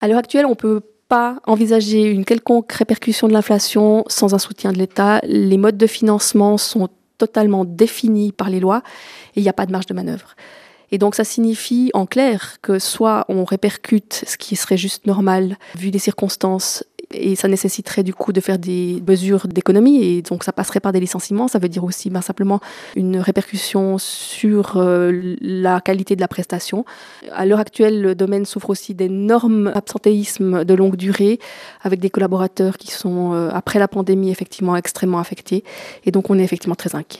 À l'heure actuelle, on ne peut pas envisager une quelconque répercussion de l'inflation sans un soutien de l'État. Les modes de financement sont totalement définis par les lois et il n'y a pas de marge de manœuvre. Et donc ça signifie en clair que soit on répercute ce qui serait juste normal vu les circonstances et ça nécessiterait du coup de faire des mesures d'économie et donc ça passerait par des licenciements. Ça veut dire aussi simplement une répercussion sur la qualité de la prestation. À l'heure actuelle, le domaine souffre aussi d'énormes absentéismes de longue durée avec des collaborateurs qui sont, après la pandémie, effectivement extrêmement affectés. Et donc on est effectivement très inquiets.